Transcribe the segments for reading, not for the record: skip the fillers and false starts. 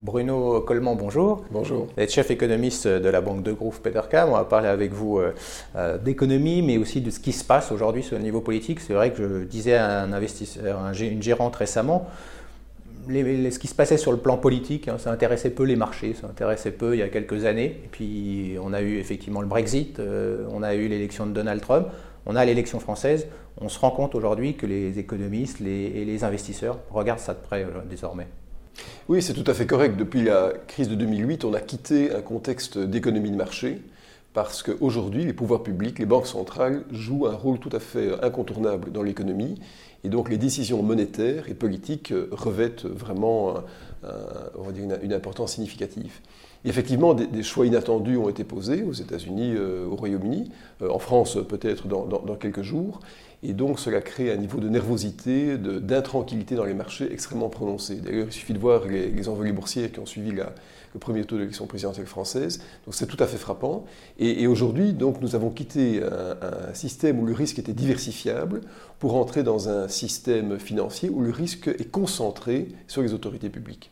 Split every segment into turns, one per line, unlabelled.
Bruno Coleman, bonjour.
Bonjour.
Vous êtes chef économiste de la banque Degroof Petercam. On va parler avec vous d'économie, mais aussi de ce qui se passe aujourd'hui sur le niveau politique. C'est vrai que je disais à un investisseur, une gérante récemment, ce qui se passait sur le plan politique, ça intéressait peu les marchés, ça intéressait peu il y a quelques années. Et puis on a eu effectivement le Brexit, on a eu l'élection de Donald Trump, on a l'élection française. On se rend compte aujourd'hui que les économistes et les investisseurs regardent ça de près désormais.
Oui, c'est tout à fait correct. Depuis la crise de 2008, on a quitté un contexte d'économie de marché parce qu'aujourd'hui, les pouvoirs publics, les banques centrales jouent un rôle tout à fait incontournable dans l'économie. Et donc les décisions monétaires et politiques revêtent vraiment on va dire une importance significative. Et effectivement, des choix inattendus ont été posés aux États-Unis, au Royaume-Uni, en France peut-être dans quelques jours. Et donc cela crée un niveau de nervosité, d'intranquillité dans les marchés extrêmement prononcé. D'ailleurs, il suffit de voir les envolées boursières qui ont suivi le premier tour de l'élection présidentielle française. Donc c'est tout à fait frappant. Et aujourd'hui, donc, nous avons quitté un système où le risque était diversifiable pour entrer dans un système financier où le risque est concentré sur les autorités publiques.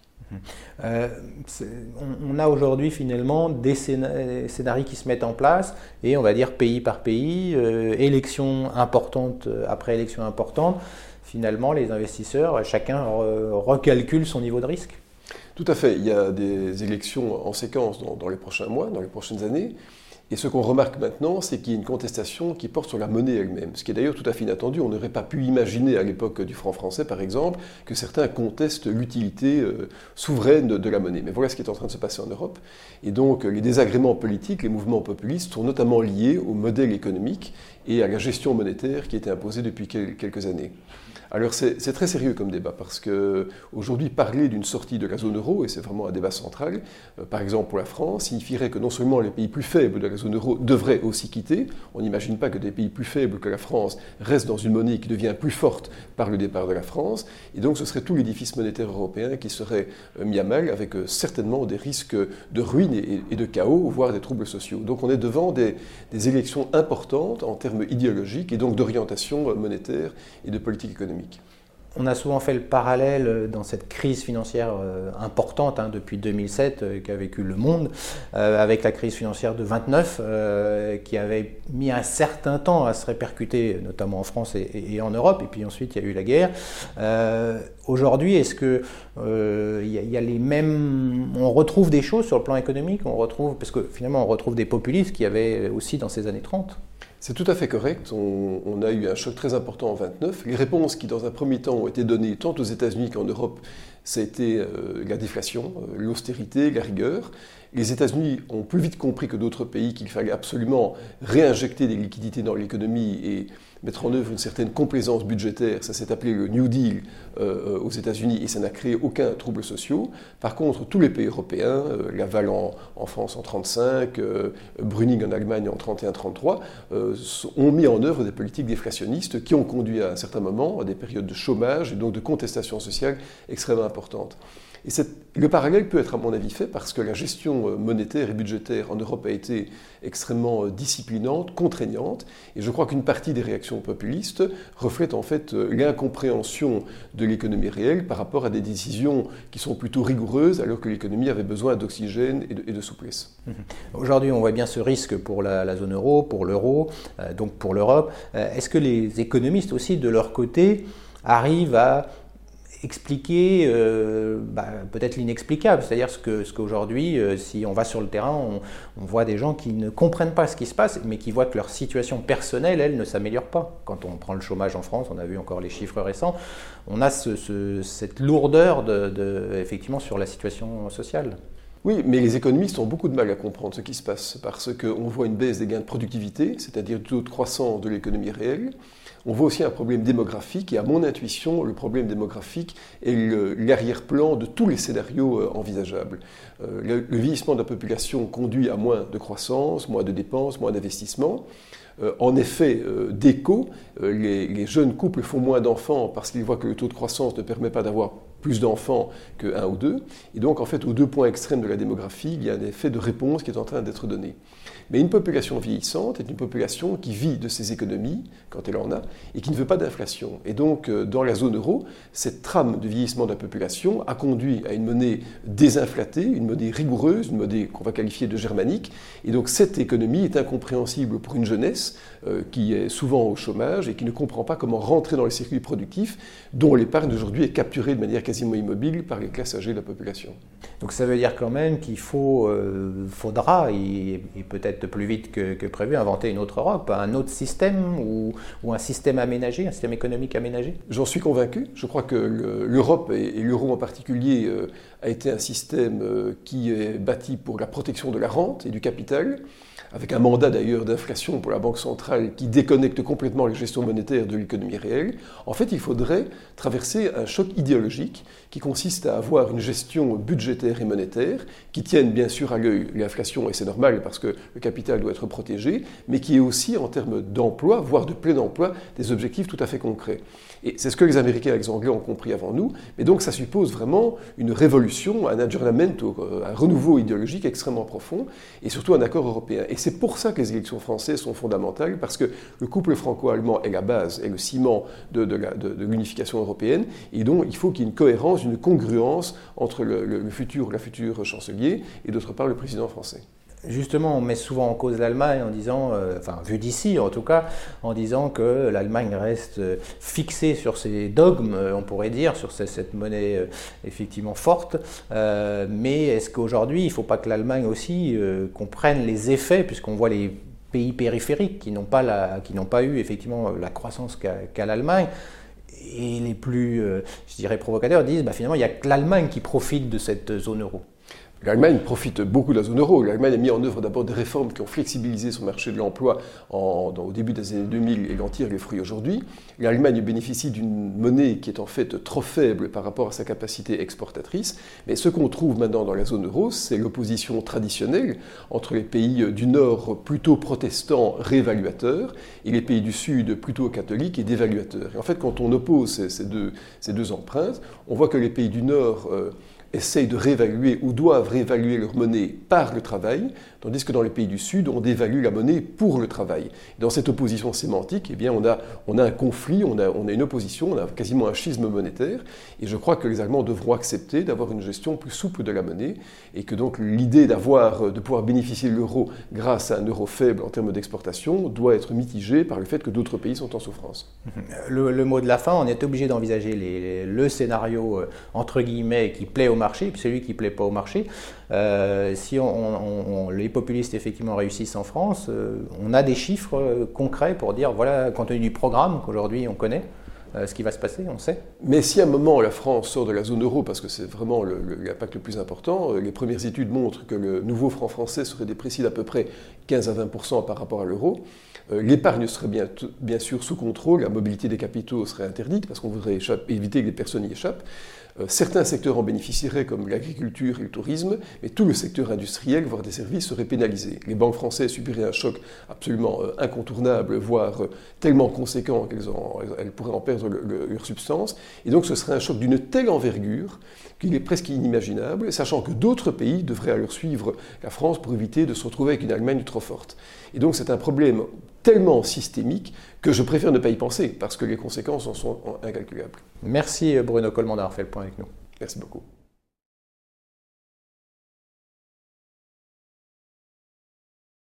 On a aujourd'hui finalement des scénarios qui se mettent en place et on va dire pays par pays, élection importante après élection importante, finalement les investisseurs, chacun recalcule son niveau de risque.
Tout à fait, il y a des élections en séquence dans les prochains mois, dans les prochaines années. Et ce qu'on remarque maintenant, c'est qu'il y a une contestation qui porte sur la monnaie elle-même, ce qui est d'ailleurs tout à fait inattendu. On n'aurait pas pu imaginer à l'époque du franc français, par exemple, que certains contestent l'utilité souveraine de la monnaie. Mais voilà ce qui est en train de se passer en Europe. Et donc les désagréments politiques, les mouvements populistes sont notamment liés au modèle économique et à la gestion monétaire qui a été imposée depuis quelques années. Alors c'est très sérieux comme débat parce qu'aujourd'hui parler d'une sortie de la zone euro, et c'est vraiment un débat central, par exemple pour la France, signifierait que non seulement les pays plus faibles de la zone euro devraient aussi quitter, on n'imagine pas que des pays plus faibles que la France restent dans une monnaie qui devient plus forte par le départ de la France, et donc ce serait tout l'édifice monétaire européen qui serait mis à mal avec certainement des risques de ruine et de chaos, voire des troubles sociaux. Donc on est devant des élections importantes en termes idéologiques et donc d'orientation monétaire et de politique économique.
On a souvent fait le parallèle dans cette crise financière importante depuis 2007 qu'a vécu le monde, avec la crise financière de 29 qui avait mis un certain temps à se répercuter, notamment en France et en Europe, et puis ensuite il y a eu la guerre. Aujourd'hui, est-ce que y a les mêmes, on retrouve des choses sur le plan économique, parce que finalement on retrouve des populistes qu'il y avait aussi dans ces années 30.
C'est tout à fait correct. On a eu un choc très important en 29. Les réponses qui, dans un premier temps, ont été données tant aux États-Unis qu'en Europe, ça a été la déflation, l'austérité, la rigueur. Les États-Unis ont plus vite compris que d'autres pays qu'il fallait absolument réinjecter des liquidités dans l'économie et mettre en œuvre une certaine complaisance budgétaire. Ça s'est appelé le New Deal aux États-Unis et ça n'a créé aucun trouble social. Par contre, tous les pays européens, Laval en France en 1935, Brüning en Allemagne en 1931-1933, ont mis en œuvre des politiques déflationnistes qui ont conduit à un certain moment à des périodes de chômage et donc de contestation sociale extrêmement importantes. Et le parallèle peut être à mon avis fait parce que la gestion monétaire et budgétaire en Europe a été extrêmement disciplinante, contraignante, et je crois qu'une partie des réactions populistes reflète en fait l'incompréhension de l'économie réelle par rapport à des décisions qui sont plutôt rigoureuses alors que l'économie avait besoin d'oxygène et de souplesse.
Aujourd'hui, on voit bien ce risque pour la zone euro, pour l'euro, donc pour l'Europe. Est-ce que les économistes aussi, de leur côté, arrivent à expliquer peut-être l'inexplicable, c'est-à-dire ce qu'aujourd'hui, si on va sur le terrain, on voit des gens qui ne comprennent pas ce qui se passe, mais qui voient que leur situation personnelle, elle, ne s'améliore pas. Quand on prend le chômage en France, on a vu encore les chiffres récents, on a cette lourdeur effectivement sur la situation sociale.
Oui, mais les économistes ont beaucoup de mal à comprendre ce qui se passe parce qu'on voit une baisse des gains de productivité, c'est-à-dire du taux de croissance de l'économie réelle. On voit aussi un problème démographique et à mon intuition, le problème démographique est l'arrière-plan de tous les scénarios envisageables. Le vieillissement de la population conduit à moins de croissance, moins de dépenses, moins d'investissements. En effet, d'écho, les jeunes couples font moins d'enfants parce qu'ils voient que le taux de croissance ne permet pas d'avoir plus d'enfants que 1 ou 2. Et donc, en fait, aux 2 points extrêmes de la démographie, il y a un effet de réponse qui est en train d'être donné. Mais une population vieillissante est une population qui vit de ses économies, quand elle en a, et qui ne veut pas d'inflation. Et donc, dans la zone euro, cette trame de vieillissement de la population a conduit à une monnaie désinflatée, une monnaie rigoureuse, une monnaie qu'on va qualifier de germanique. Et donc, cette économie est incompréhensible pour une jeunesse qui est souvent au chômage et qui ne comprend pas comment rentrer dans les circuits productifs dont l'épargne aujourd'hui est capturée de manière quasiment immobile par les classes âgées de la population.
Donc ça veut dire quand même qu'il faudra, et peut-être plus vite que prévu, inventer une autre Europe, un autre système ou un système aménagé, un système économique aménagé?
J'en suis convaincu. Je crois que l'Europe et l'euro en particulier a été un système qui est bâti pour la protection de la rente et du capital, avec un mandat d'ailleurs d'inflation pour la Banque centrale qui déconnecte complètement les gestions monétaires de l'économie réelle. En fait, il faudrait traverser un choc idéologique qui consiste à avoir une gestion budgétaire et monétaire qui tienne bien sûr à l'œil l'inflation, et c'est normal parce que le capital doit être protégé, mais qui ait aussi en termes d'emploi, voire de plein emploi, des objectifs tout à fait concrets. Et c'est ce que les Américains et les Anglais ont compris avant nous, mais donc ça suppose vraiment une révolution, un aggiornamento, un renouveau idéologique extrêmement profond, et surtout un accord européen. Et c'est pour ça que les élections françaises sont fondamentales, parce que le couple franco-allemand est la base, est le ciment de l'unification européenne, et donc il faut qu'il y ait une cohérence, une congruence entre la future chancelier et d'autre part le président français.
Justement, on met souvent en cause l'Allemagne en disant, vu d'ici en tout cas, en disant que l'Allemagne reste fixée sur ses dogmes, on pourrait dire, sur cette monnaie effectivement forte. Mais est-ce qu'aujourd'hui, il ne faut pas que l'Allemagne aussi comprenne les effets, puisqu'on voit les pays périphériques qui n'ont pas eu effectivement la croissance qu'a l'Allemagne? Et les plus, je dirais, provocateurs disent, finalement, il n'y a que l'Allemagne qui profite de cette zone euro.
L'Allemagne profite beaucoup de la zone euro. L'Allemagne a mis en œuvre d'abord des réformes qui ont flexibilisé son marché de l'emploi au début des années 2000 et en tire les fruits aujourd'hui. L'Allemagne bénéficie d'une monnaie qui est en fait trop faible par rapport à sa capacité exportatrice. Mais ce qu'on trouve maintenant dans la zone euro, c'est l'opposition traditionnelle entre les pays du Nord plutôt protestants réévaluateurs et les pays du Sud plutôt catholiques et dévaluateurs. Et en fait, quand on oppose ces deux empreintes, on voit que les pays du Nord essayent de réévaluer ou doivent réévaluer leur monnaie par le travail, tandis que dans les pays du Sud, on dévalue la monnaie pour le travail. Dans cette opposition sémantique, eh bien, on a un conflit, on a une opposition, on a quasiment un schisme monétaire, et je crois que les Allemands devront accepter d'avoir une gestion plus souple de la monnaie, et que donc l'idée de pouvoir bénéficier de l'euro grâce à un euro faible en termes d'exportation doit être mitigée par le fait que d'autres pays sont en souffrance.
Le mot de la fin, on est obligé d'envisager le scénario entre guillemets qui plaît au marché, et puis celui qui ne plaît pas au marché. Si les populistes effectivement réussissent en France, on a des chiffres concrets pour dire, voilà, compte tenu du programme qu'aujourd'hui on connaît, ce qui va se passer, on sait. Mais
si à un moment la France sort de la zone euro, parce que c'est vraiment l'impact le plus important, les premières études montrent que le nouveau franc français serait déprécié d'à peu près 15 à 20% par rapport à l'euro. L'épargne serait bien sûr sous contrôle, la mobilité des capitaux serait interdite parce qu'on voudrait éviter que les personnes y échappent. Certains secteurs en bénéficieraient, comme l'agriculture et le tourisme, mais tout le secteur industriel, voire des services, serait pénalisé. Les banques françaises subiraient un choc absolument incontournable, voire tellement conséquent qu'elles pourraient en perdre leur substance. Et donc ce serait un choc d'une telle envergure qu'il est presque inimaginable, sachant que d'autres pays devraient alors suivre la France pour éviter de se retrouver avec une Allemagne trop forte. Et donc c'est un problème tellement systémique que je préfère ne pas y penser, parce que les conséquences en sont incalculables.
Merci Bruno Collmann d'avoir fait le point avec nous.
Merci beaucoup.